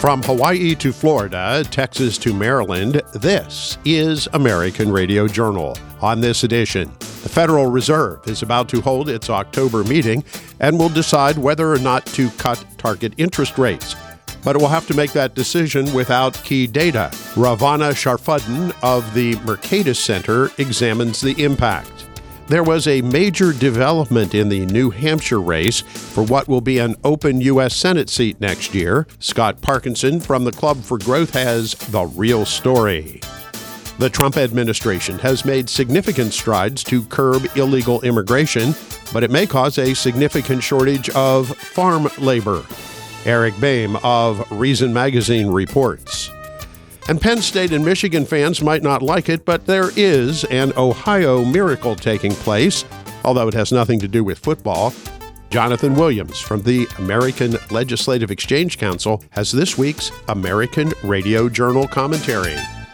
From Hawaii to Florida, Texas to Maryland, this is American Radio Journal. On this edition, the Federal Reserve is about to hold its October meeting and will decide whether or not to cut target interest rates. But it will have to make that decision without key data. Ravana Sharfuddin of the Mercatus Center examines the impact. There was a major development in the New Hampshire race for what will be an open U.S. Senate seat next year. Scott Parkinson from the Club for Growth has the real story. The Trump administration has made significant strides to curb illegal immigration, but it may cause a significant shortage of farm labor. Eric Boehm of Reason Magazine reports. And Penn State and Michigan fans might not like it, but there is an Ohio miracle taking place, although it has nothing to do with football. Jonathan Williams from the American Legislative Exchange Council has this week's American Radio Journal commentary.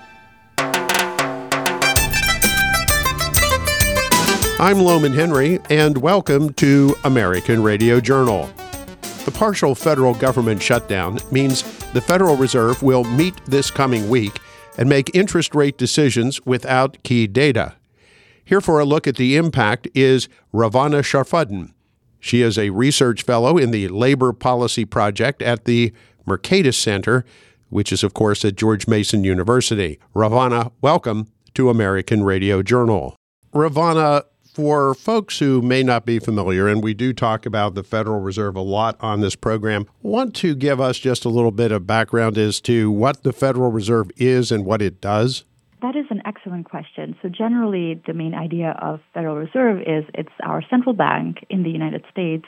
I'm Loman Henry, and welcome to American Radio Journal. The partial federal government shutdown means the Federal Reserve will meet this coming week and make interest rate decisions without key data. Here for a look at the impact is Ravana Sharfuddin. She is a research fellow in the Labor Policy Project at the Mercatus Center, which is, of course, at George Mason University. Ravana, welcome to American Radio Journal. Ravana, for folks who may not be familiar, and we do talk about the Federal Reserve a lot on this program, want to give us just a little bit of background as to what the Federal Reserve is and what it does? That is an excellent question. So generally, the main idea of Federal Reserve is it's our central bank in the United States,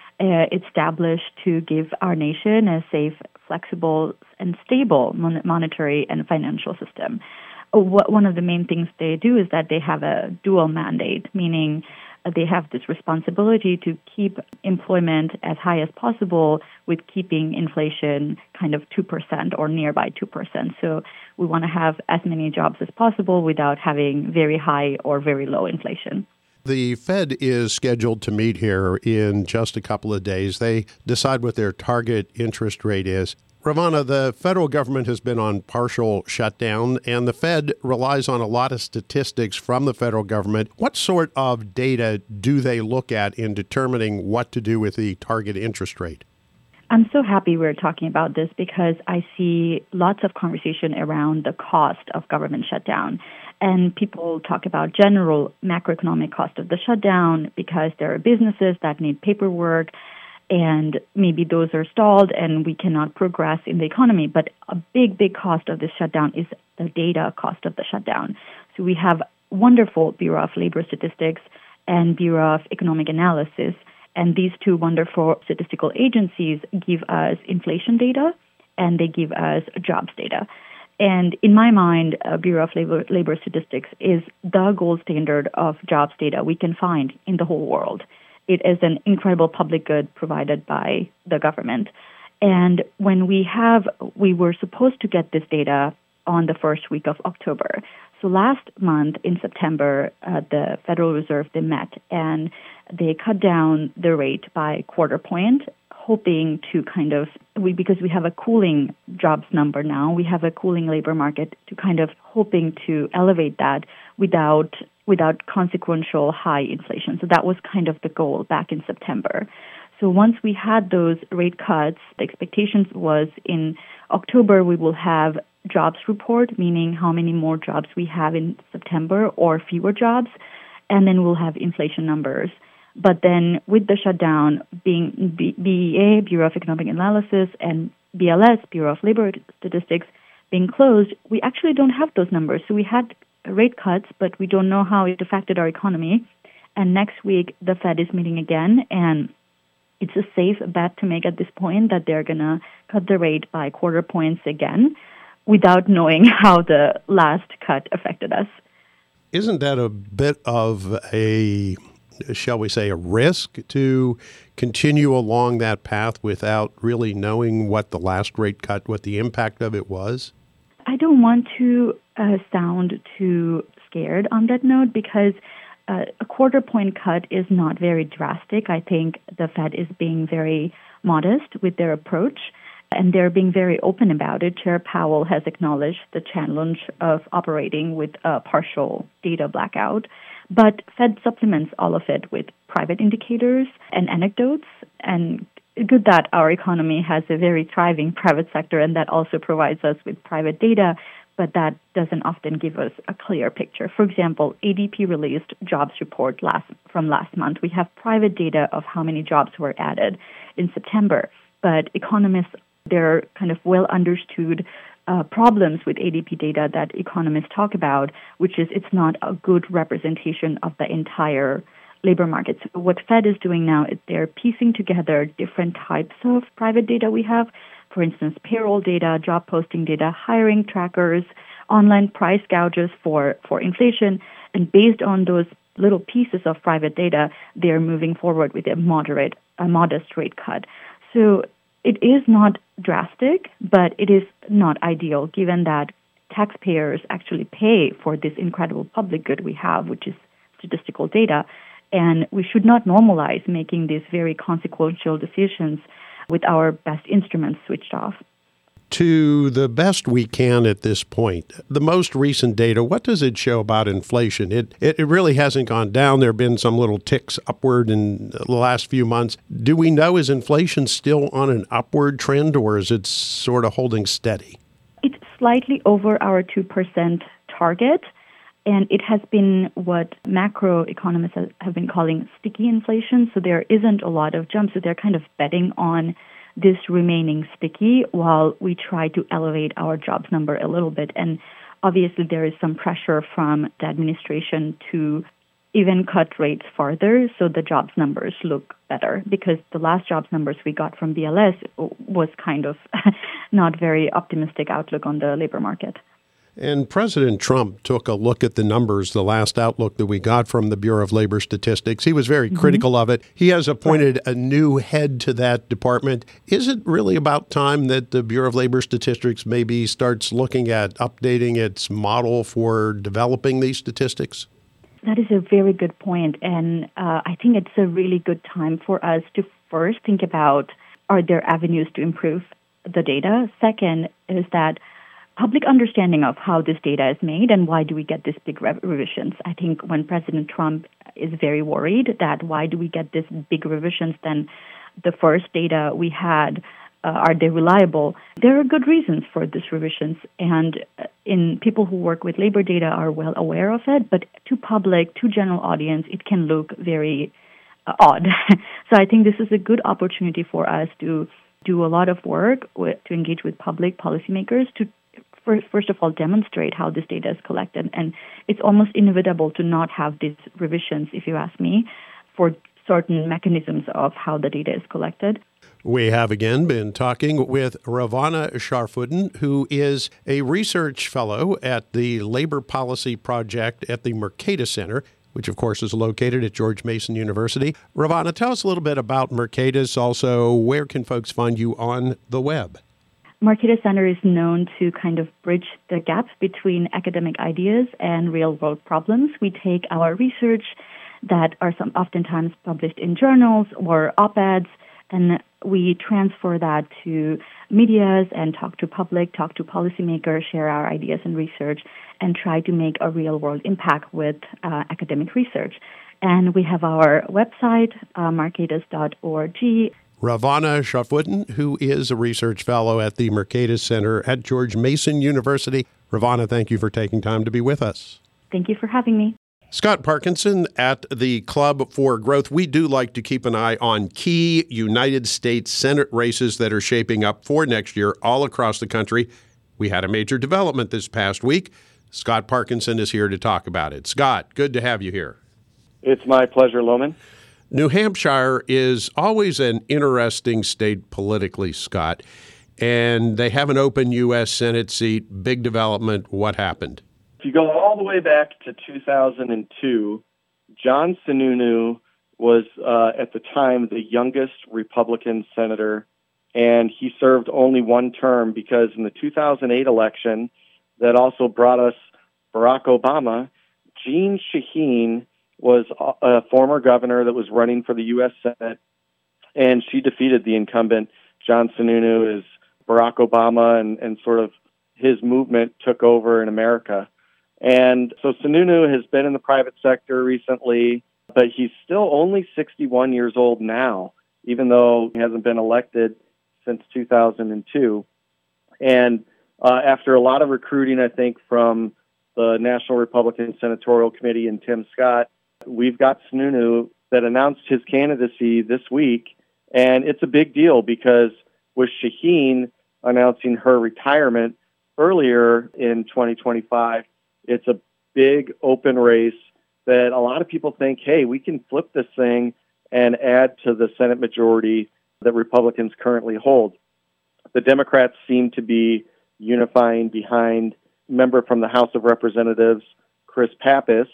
established to give our nation a safe, flexible, and stable monetary and financial system. One of the main things they do is that they have a dual mandate, meaning they have this responsibility to keep employment as high as possible with keeping inflation kind of 2% or nearby 2%. So we want to have as many jobs as possible without having very high or very low inflation. The Fed is scheduled to meet here in just a couple of days. They decide what their target interest rate is. Ravana, the federal government has been on partial shutdown, and the Fed relies on a lot of statistics from the federal government. What sort of data do they look at in determining what to do with the target interest rate? I'm so happy we're talking about this because I see lots of conversation around the cost of government shutdown. And people talk about general macroeconomic cost of the shutdown because there are businesses that need paperwork, and maybe those are stalled and we cannot progress in the economy. But a big cost of this shutdown is the data cost of the shutdown. So we have wonderful Bureau of Labor Statistics and Bureau of Economic Analysis, and these two wonderful statistical agencies give us inflation data and they give us jobs data. And in my mind, Bureau of Labor Statistics is the gold standard of jobs data we can find in the whole world. It is an incredible public good provided by the government. And when we were supposed to get this data on the first week of October. So last month in September, the Federal Reserve, they met and they cut down the rate by a quarter point, hoping to because we have a cooling jobs number now, we have a cooling labor market, to kind of hoping to elevate that without consequential high inflation. So that was kind of the goal back in September. So once we had those rate cuts, the expectations was in October we will have jobs report, meaning how many more jobs we have in September or fewer jobs, and then we'll have inflation numbers. But then with the shutdown being BEA, Bureau of Economic Analysis, and BLS, Bureau of Labor Statistics, being closed, we actually don't have those numbers. So we had rate cuts, but we don't know how it affected our economy. And next week, the Fed is meeting again, and it's a safe bet to make at this point that they're going to cut the rate by quarter points again without knowing how the last cut affected us. Isn't that a bit of a, shall we say, a risk to continue along that path without really knowing what the last rate cut, what the impact of it was? I don't want to sound too scared on that note because a quarter point cut is not very drastic. I think the Fed is being very modest with their approach. And they're being very open about it. Chair Powell has acknowledged the challenge of operating with a partial data blackout. But Fed supplements all of it with private indicators and anecdotes. And good that our economy has a very thriving private sector, and that also provides us with private data, but that doesn't often give us a clear picture. For example, ADP released jobs report from last month. We have private data of how many jobs were added in September, but economists, there are kind of well understood problems with ADP data that economists talk about, which is it's not a good representation of the entire labor market. So what Fed is doing now is they're piecing together different types of private data we have. For instance, payroll data, job posting data, hiring trackers, online price gouges for inflation. And based on those little pieces of private data, they're moving forward with a modest rate cut. So it is not drastic, but it is not ideal given that taxpayers actually pay for this incredible public good we have, which is statistical data. And we should not normalize making these very consequential decisions with our best instruments switched off. To the best we can at this point, the most recent data, what does it show about inflation? It really hasn't gone down. There have been some little ticks upward in the last few months. Do we know, is inflation still on an upward trend, or is it sort of holding steady? It's slightly over our 2% target. And it has been what macroeconomists have been calling sticky inflation. So there isn't a lot of jumps. So they're kind of betting on this remaining sticky while we try to elevate our jobs number a little bit. And obviously there is some pressure from the administration to even cut rates farther so the jobs numbers look better, because the last jobs numbers we got from BLS was kind of not very optimistic outlook on the labor market. And President Trump took a look at the numbers, the last outlook that we got from the Bureau of Labor Statistics. He was very critical of it. He has appointed a new head to that department. Is it really about time that the Bureau of Labor Statistics maybe starts looking at updating its model for developing these statistics? That is a very good point. And I think it's a really good time for us to first think about, are there avenues to improve the data? Second is that public understanding of how this data is made and why do we get these big revisions. I think when President Trump is very worried that why do we get these big revisions, then the first data we had, are they reliable? There are good reasons for these revisions, and in people who work with labor data are well aware of it, but to public, to general audience, it can look very odd. So I think this is a good opportunity for us to do a lot of work to engage with public policymakers to first of all, demonstrate how this data is collected. And it's almost inevitable to not have these revisions, if you ask me, for certain mechanisms of how the data is collected. We have again been talking with Ravana Sharfuddin, who is a research fellow at the Labor Policy Project at the Mercatus Center, which of course is located at George Mason University. Ravana, tell us a little bit about Mercatus. Also, where can folks find you on the web? Mercatus Center is known to kind of bridge the gap between academic ideas and real-world problems. We take our research that are oftentimes published in journals or op-eds, and we transfer that to medias and talk to public, talk to policymakers, share our ideas and research, and try to make a real-world impact with academic research. And we have our website, mercatus.org. Ravana Sharfuddin, who is a research fellow at the Mercatus Center at George Mason University. Ravana, thank you for taking time to be with us. Thank you for having me. Scott Parkinson at the Club for Growth. We do like to keep an eye on key United States Senate races that are shaping up for next year all across the country. We had a major development this past week. Scott Parkinson is here to talk about it. Scott, good to have you here. It's my pleasure, Lohman. New Hampshire is always an interesting state politically, Scott, and they have an open U.S. Senate seat. Big development. What happened? If you go all the way back to 2002, John Sununu was, at the time, the youngest Republican senator, and he served only one term because in the 2008 election that also brought us Barack Obama, Jeanne Shaheen was a former governor that was running for the U.S. Senate, and she defeated the incumbent. John Sununu is Barack Obama and sort of his movement took over in America. And so Sununu has been in the private sector recently, but he's still only 61 years old now, even though he hasn't been elected since 2002. And after a lot of recruiting, I think, from the National Republican Senatorial Committee and Tim Scott, we've got Sununu that announced his candidacy this week. And it's a big deal because with Shaheen announcing her retirement earlier in 2025, it's a big open race that a lot of people think, hey, we can flip this thing and add to the Senate majority that Republicans currently hold. The Democrats seem to be unifying behind a member from the House of Representatives, Chris Pappas,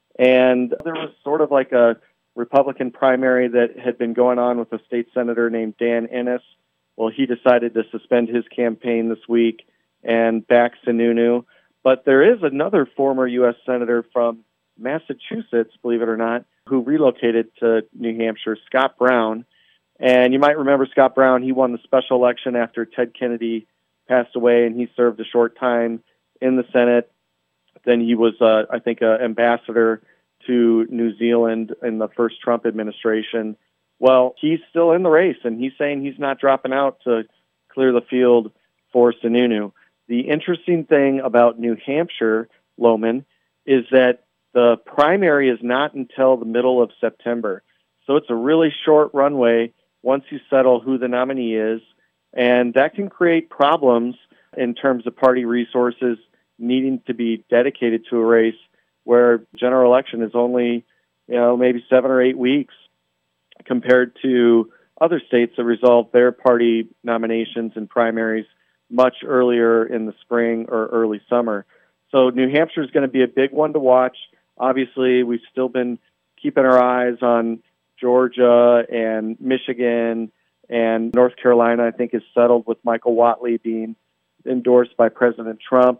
and there was sort of like a Republican primary that had been going on with a state senator named Dan Innes. Well, he decided to suspend his campaign this week and back Sununu. But there is another former U.S. senator from Massachusetts, believe it or not, who relocated to New Hampshire, Scott Brown. And you might remember Scott Brown. He won the special election after Ted Kennedy passed away, and he served a short time in the Senate. Then he was, I think, an ambassador to New Zealand in the first Trump administration. Well, he's still in the race, and he's saying he's not dropping out to clear the field for Sununu. The interesting thing about New Hampshire, Lohman, is that the primary is not until the middle of September. So it's a really short runway once you settle who the nominee is, and that can create problems in terms of party resources needing to be dedicated to a race where general election is only, maybe 7 or 8 weeks compared to other states that resolve their party nominations and primaries much earlier in the spring or early summer. So New Hampshire is going to be a big one to watch. Obviously, we've still been keeping our eyes on Georgia and Michigan, and North Carolina, I think, is settled with Michael Whatley being endorsed by President Trump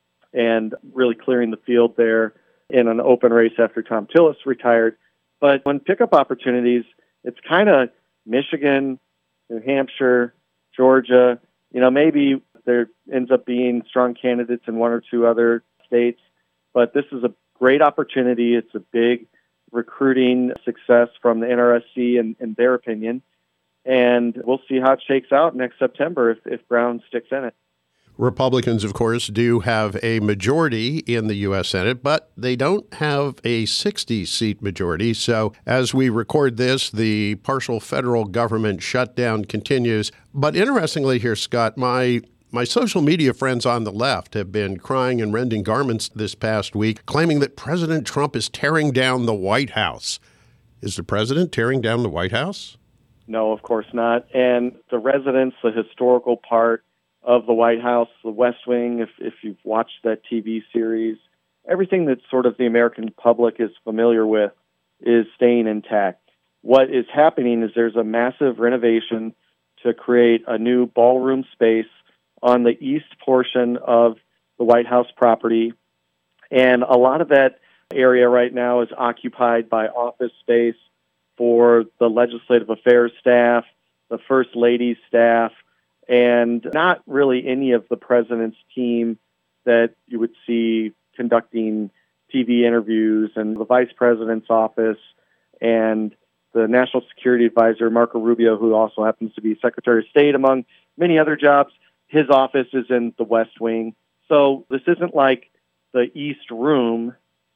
and really clearing the field there in an open race after Tom Tillis retired. But when pickup opportunities, it's kind of Michigan, New Hampshire, Georgia. Maybe there ends up being strong candidates in one or two other states, but this is a great opportunity. It's a big recruiting success from the NRSC in their opinion, and we'll see how it shakes out next September if Brown sticks in it. Republicans, of course, do have a majority in the U.S. Senate, but they don't have a 60-seat majority. So as we record this, the partial federal government shutdown continues. But interestingly here, Scott, my social media friends on the left have been crying and rending garments this past week, claiming that President Trump is tearing down the White House. Is the president tearing down the White House? No, of course not. And the residents, the historical part of the White House, the West Wing, if you've watched that TV series, everything that sort of the American public is familiar with is staying intact. What is happening is there's a massive renovation to create a new ballroom space on the east portion of the White House property. And a lot of that area right now is occupied by office space for the legislative affairs staff, the First Lady's staff, and not really any of the president's team that you would see conducting TV interviews, and the vice president's office and the national security advisor, Marco Rubio, who also happens to be Secretary of State, among many other jobs. His office is in the West Wing. So this isn't like the East Room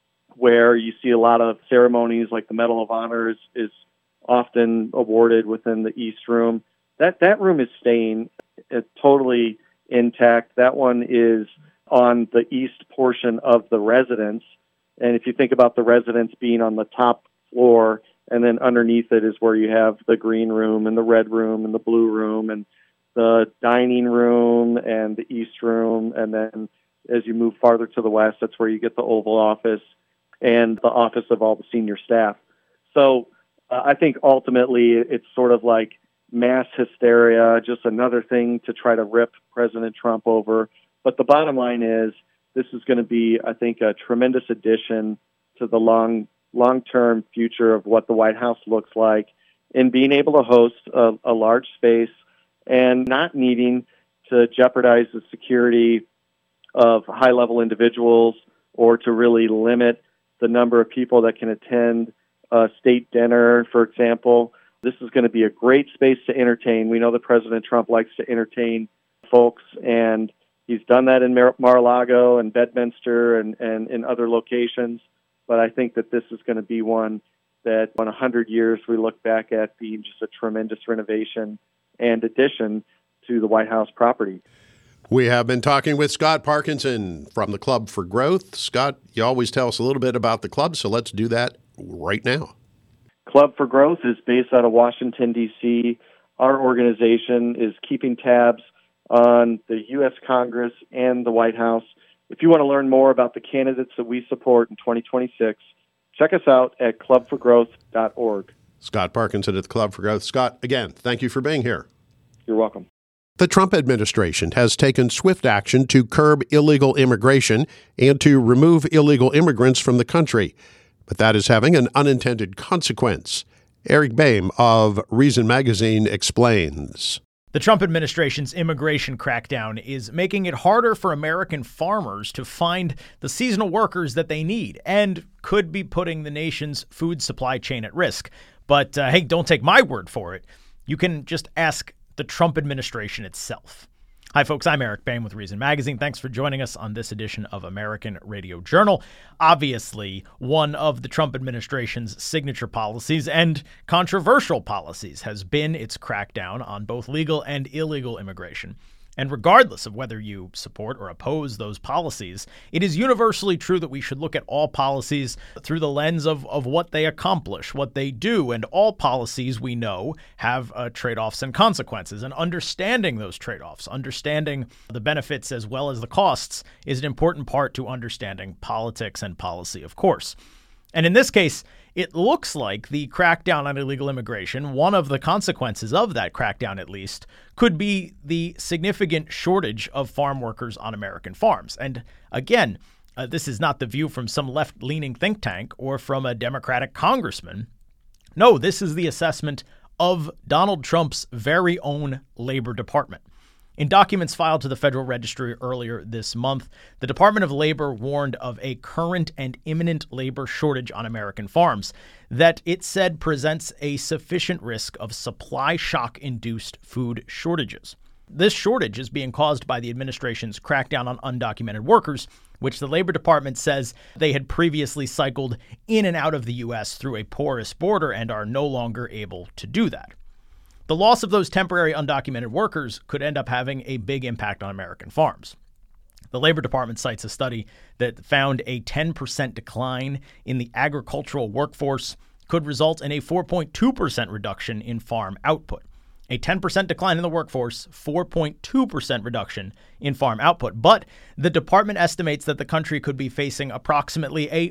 where you see a lot of ceremonies, like the Medal of Honor is often awarded within the East Room. That room is staying totally intact. That one is on the east portion of the residence. And if you think about the residence being on the top floor, and then underneath it is where you have the green room and the red room and the blue room and the dining room and the east room. And then as you move farther to the west, that's where you get the Oval Office and the office of all the senior staff. So I think ultimately it's sort of like mass hysteria, just another thing to try to rip President Trump over. But the bottom line is this is going to be, I think, a tremendous addition to the long-term future of what the White House looks like in being able to host a large space and not needing to jeopardize the security of high-level individuals or to really limit the number of people that can attend a state dinner, for example. This is going to be a great space to entertain. We know that President Trump likes to entertain folks, and he's done that in Mar-a-Lago and Bedminster and in other locations. But I think that this is going to be one that in 100 years we look back at being just a tremendous renovation and addition to the White House property. We have been talking with Scott Parkinson from the Club for Growth. Scott, you always tell us a little bit about the club, so let's do that right now. Club for Growth is based out of Washington, D.C. Our organization is keeping tabs on the U.S. Congress and the White House. If you want to learn more about the candidates that we support in 2026, check us out at clubforgrowth.org. Scott Parkinson at the Club for Growth. Scott, again, thank you for being here. You're welcome. The Trump administration has taken swift action to curb illegal immigration and to remove illegal immigrants from the country. But that is having an unintended consequence. Eric Boehm of Reason Magazine explains. The Trump administration's immigration crackdown is making it harder for American farmers to find the seasonal workers that they need and could be putting the nation's food supply chain at risk. But hey, don't take my word for it. You can just ask the Trump administration itself. Hi, folks. I'm Eric Boehm with Reason Magazine. Thanks for joining us on this edition of American Radio Journal. Obviously, one of the Trump administration's signature policies and controversial policies has been its crackdown on both legal and illegal immigration. And regardless of whether you support or oppose those policies, it is universally true that we should look at all policies through the lens of what they accomplish, what they do. And all policies, we know, have trade-offs and consequences. And understanding those trade-offs, understanding the benefits as well as the costs, is an important part to understanding politics and policy, of course. And in this case, it looks like the crackdown on illegal immigration, one of the consequences of that crackdown at least, could be the significant shortage of farm workers on American farms. And again, this is not the view from some left-leaning think tank or from a Democratic congressman. No, this is the assessment of Donald Trump's very own Labor Department. In documents filed to the Federal Register earlier this month, the Department of Labor warned of a current and imminent labor shortage on American farms that it said presents a sufficient risk of supply shock-induced food shortages. This shortage is being caused by the administration's crackdown on undocumented workers, which the Labor Department says they had previously cycled in and out of the U.S. through a porous border and are no longer able to do that. The loss of those temporary undocumented workers could end up having a big impact on American farms. The Labor Department cites a study that found a 10% decline in the agricultural workforce could result in a 4.2% reduction in farm output. A 10% decline in the workforce, 4.2% reduction in farm output. But the department estimates that the country could be facing approximately a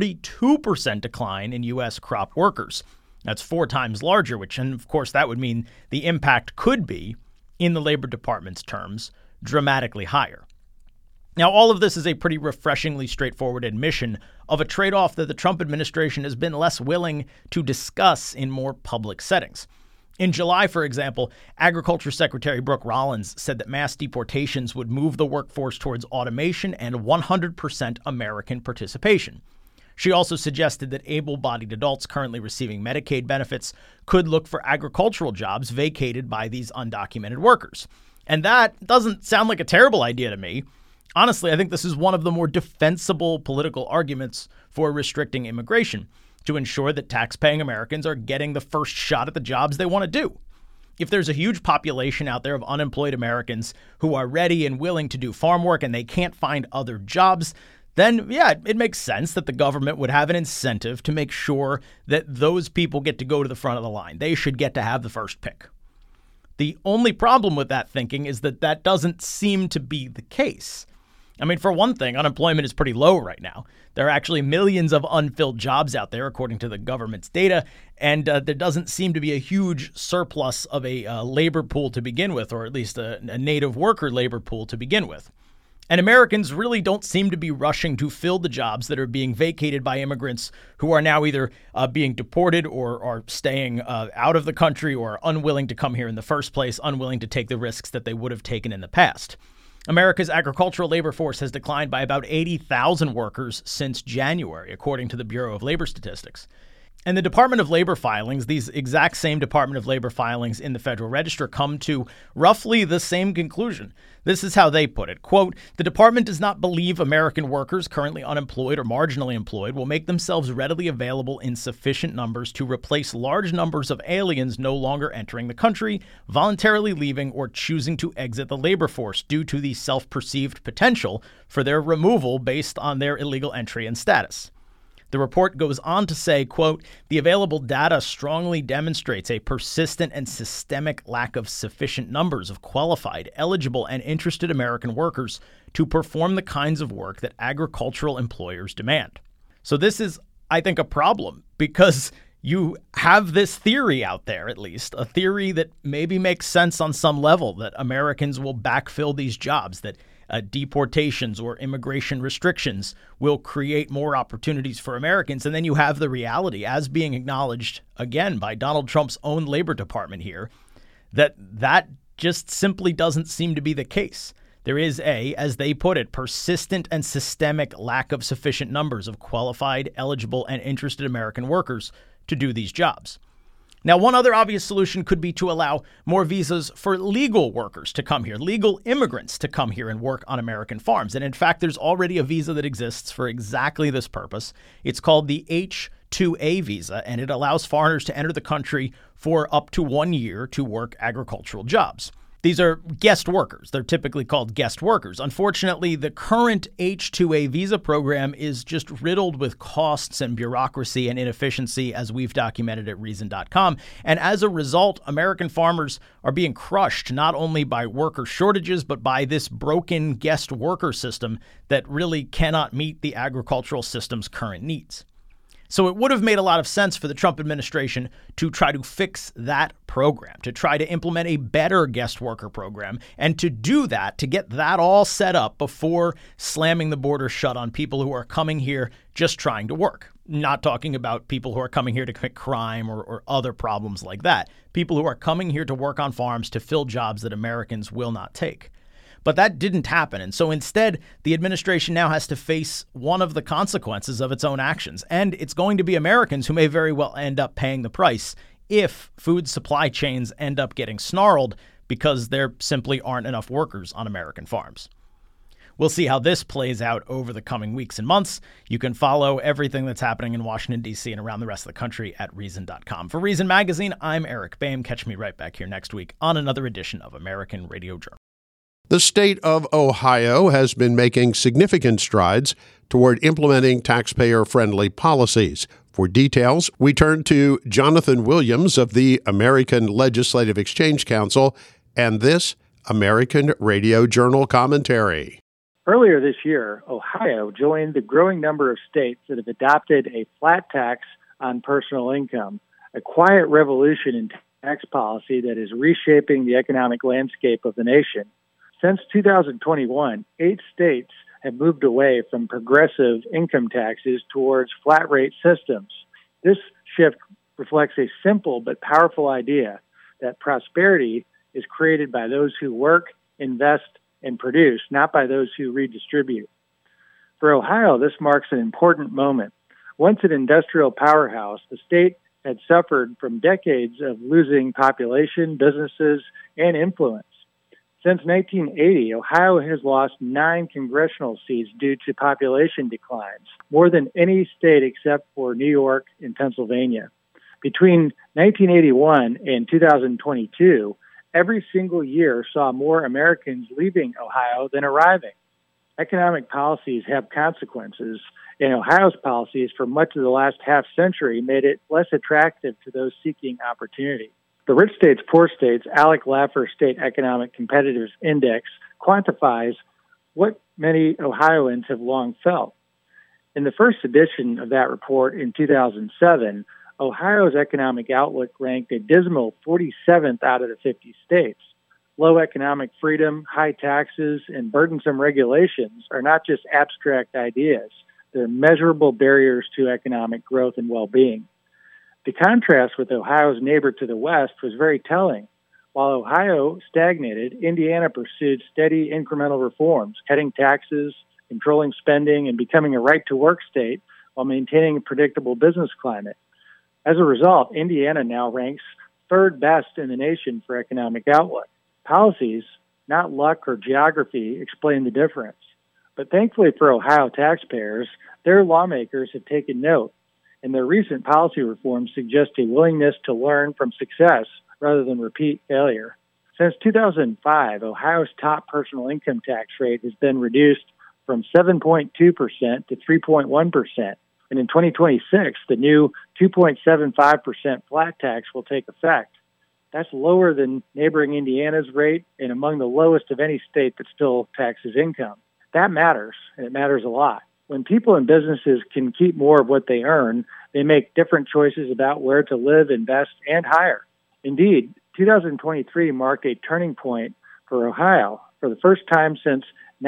42% decline in U.S. crop workers. That's 4 times larger, and of course that would mean the impact could be, in the Labor Department's terms, dramatically higher. Now, all of this is a pretty refreshingly straightforward admission of a trade-off that the Trump administration has been less willing to discuss in more public settings. In July, for example, Agriculture Secretary Brooke Rollins said that mass deportations would move the workforce towards automation and 100% American participation. She also suggested that able-bodied adults currently receiving Medicaid benefits could look for agricultural jobs vacated by these undocumented workers. And that doesn't sound like a terrible idea to me. Honestly, I think this is one of the more defensible political arguments for restricting immigration, to ensure that tax-paying Americans are getting the first shot at the jobs they want to do. If there's a huge population out there of unemployed Americans who are ready and willing to do farm work and they can't find other jobs, then, yeah, it makes sense that the government would have an incentive to make sure that those people get to go to the front of the line. They should get to have the first pick. The only problem with that thinking is that that doesn't seem to be the case. I mean, for one thing, unemployment is pretty low right now. There are actually millions of unfilled jobs out there, according to the government's data, and there doesn't seem to be a huge surplus of a labor pool to begin with, or at least a native worker labor pool to begin with. And Americans really don't seem to be rushing to fill the jobs that are being vacated by immigrants who are now either being deported or are staying out of the country or unwilling to come here in the first place, unwilling to take the risks that they would have taken in the past. America's agricultural labor force has declined by about 80,000 workers since January, according to the Bureau of Labor Statistics. And the Department of Labor filings, these exact same Department of Labor filings in the Federal Register, come to roughly the same conclusion. This is how they put it. Quote, the department does not believe American workers currently unemployed or marginally employed will make themselves readily available in sufficient numbers to replace large numbers of aliens no longer entering the country, voluntarily leaving, or choosing to exit the labor force due to the self-perceived potential for their removal based on their illegal entry and status. The report goes on to say, quote, the available data strongly demonstrates a persistent and systemic lack of sufficient numbers of qualified, eligible, and interested American workers to perform the kinds of work that agricultural employers demand. So this is, I think, a problem because you have this theory out there, at least, a theory that maybe makes sense on some level, that Americans will backfill these jobs, that deportations or immigration restrictions will create more opportunities for Americans. And then you have the reality, as being acknowledged again by Donald Trump's own Labor Department here, that just simply doesn't seem to be the case. There is as they put it, persistent and systemic lack of sufficient numbers of qualified, eligible, and interested American workers to do these jobs. Now, one other obvious solution could be to allow more visas for legal workers to come here, legal immigrants to come here and work on American farms. And in fact, there's already a visa that exists for exactly this purpose. It's called the H-2A visa, and it allows foreigners to enter the country for up to 1 year to work agricultural jobs. These are guest workers. They're typically called guest workers. Unfortunately, the current H-2A visa program is just riddled with costs and bureaucracy and inefficiency, as we've documented at Reason.com. And as a result, American farmers are being crushed not only by worker shortages, but by this broken guest worker system that really cannot meet the agricultural system's current needs. So it would have made a lot of sense for the Trump administration to try to fix that program, to try to implement a better guest worker program, and to do that, to get that all set up before slamming the border shut on people who are coming here just trying to work. Not talking about people who are coming here to commit crime or other problems like that. People who are coming here to work on farms to fill jobs that Americans will not take. But that didn't happen. And so instead, the administration now has to face one of the consequences of its own actions. And it's going to be Americans who may very well end up paying the price if food supply chains end up getting snarled because there simply aren't enough workers on American farms. We'll see how this plays out over the coming weeks and months. You can follow everything that's happening in Washington, D.C. and around the rest of the country at Reason.com. For Reason Magazine, I'm Eric Boehm. Catch me right back here next week on another edition of American Radio Journal. The state of Ohio has been making significant strides toward implementing taxpayer-friendly policies. For details, we turn to Jonathan Williams of the American Legislative Exchange Council and this American Radio Journal commentary. Earlier this year, Ohio joined the growing number of states that have adopted a flat tax on personal income, a quiet revolution in tax policy that is reshaping the economic landscape of the nation. Since 2021, 8 states have moved away from progressive income taxes towards flat rate systems. This shift reflects a simple but powerful idea that prosperity is created by those who work, invest, and produce, not by those who redistribute. For Ohio, this marks an important moment. Once an industrial powerhouse, the state had suffered from decades of losing population, businesses, and influence. Since 1980, Ohio has lost 9 congressional seats due to population declines, more than any state except for New York and Pennsylvania. Between 1981 and 2022, every single year saw more Americans leaving Ohio than arriving. Economic policies have consequences, and Ohio's policies for much of the last half century made it less attractive to those seeking opportunity. The Rich States, Poor States, Alec Laffer State Economic Competitiveness Index quantifies what many Ohioans have long felt. In the first edition of that report in 2007, Ohio's economic outlook ranked a dismal 47th out of the 50 states. low economic freedom, high taxes, and burdensome regulations are not just abstract ideas. They're measurable barriers to economic growth and well-being. The contrast with Ohio's neighbor to the west was very telling. While Ohio stagnated, Indiana pursued steady incremental reforms, cutting taxes, controlling spending, and becoming a right-to-work state while maintaining a predictable business climate. As a result, Indiana now ranks third best in the nation for economic outlook. Policies, not luck or geography, explain the difference. But thankfully for Ohio taxpayers, their lawmakers have taken note, and their recent policy reforms suggest a willingness to learn from success rather than repeat failure. Since 2005, Ohio's top personal income tax rate has been reduced from 7.2% to 3.1%. And in 2026, the new 2.75% flat tax will take effect. That's lower than neighboring Indiana's rate and among the lowest of any state that still taxes income. That matters, and it matters a lot. When people and businesses can keep more of what they earn, they make different choices about where to live, invest, and hire. Indeed, 2023 marked a turning point for Ohio. For the first time since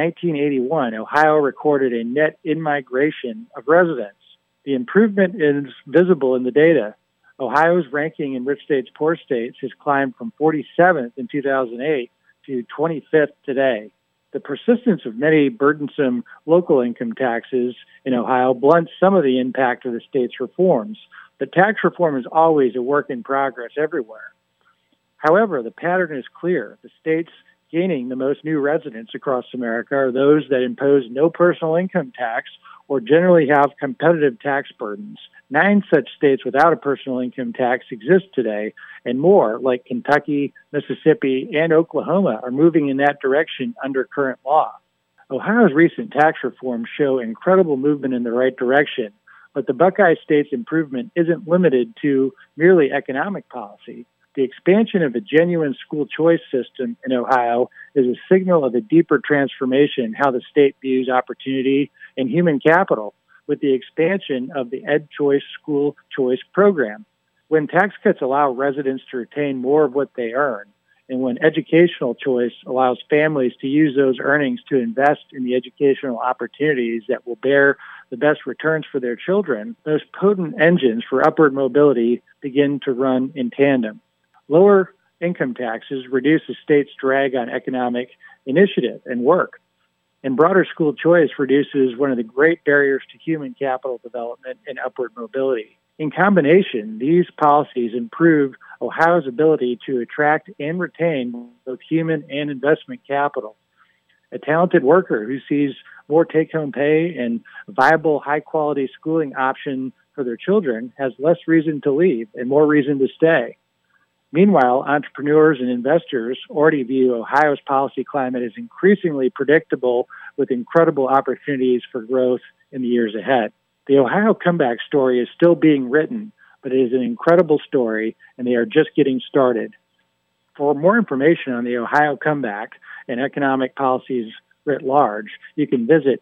1981, Ohio recorded a net in-migration of residents. The improvement is visible in the data. Ohio's ranking in rich states, poor states has climbed from 47th in 2008 to 25th today. The persistence of many burdensome local income taxes in Ohio blunts some of the impact of the state's reforms, but tax reform is always a work in progress everywhere. However, the pattern is clear. The states gaining the most new residents across America are those that impose no personal income tax or generally have competitive tax burdens. 9 such states without a personal income tax exist today, and more, like Kentucky, Mississippi, and Oklahoma, are moving in that direction under current law. Ohio's recent tax reforms show incredible movement in the right direction, but the Buckeye State's improvement isn't limited to merely economic policy. The expansion of a genuine school choice system in Ohio is a signal of a deeper transformation in how the state views opportunity and human capital with the expansion of the EdChoice school choice program. When tax cuts allow residents to retain more of what they earn, and when educational choice allows families to use those earnings to invest in the educational opportunities that will bear the best returns for their children, those potent engines for upward mobility begin to run in tandem. Lower income taxes reduce the state's drag on economic initiative and work, and broader school choice reduces one of the great barriers to human capital development and upward mobility. In combination, these policies improve Ohio's ability to attract and retain both human and investment capital. A talented worker who sees more take-home pay and a viable, high-quality schooling option for their children has less reason to leave and more reason to stay. Meanwhile, entrepreneurs and investors already view Ohio's policy climate as increasingly predictable with incredible opportunities for growth in the years ahead. The Ohio comeback story is still being written, but it is an incredible story, and they are just getting started. For more information on the Ohio comeback and economic policies writ large, you can visit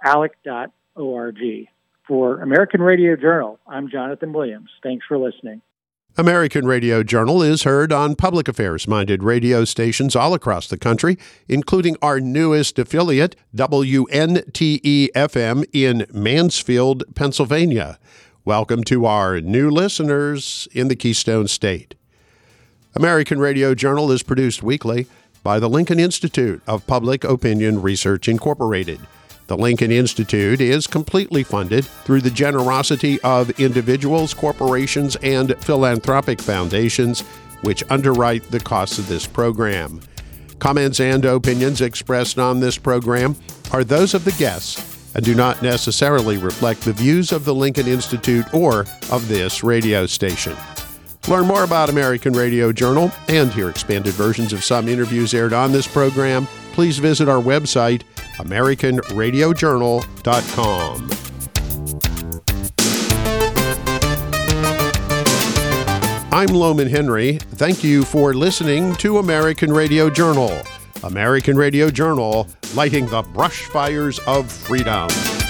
alec.org. For American Radio Journal, I'm Jonathan Williams. Thanks for listening. American Radio Journal is heard on public affairs-minded radio stations all across the country, including our newest affiliate, WNTE-FM in Mansfield, Pennsylvania. Welcome to our new listeners in the Keystone State. American Radio Journal is produced weekly by the Lincoln Institute of Public Opinion Research, Incorporated. The Lincoln Institute is completely funded through the generosity of individuals, corporations, and philanthropic foundations, which underwrite the costs of this program. Comments and opinions expressed on this program are those of the guests and do not necessarily reflect the views of the Lincoln Institute or of this radio station. To learn more about American Radio Journal and hear expanded versions of some interviews aired on this program, please visit our website, AmericanRadioJournal.com. I'm Loman Henry. Thank you for listening to American Radio Journal. American Radio Journal, lighting the brush fires of freedom.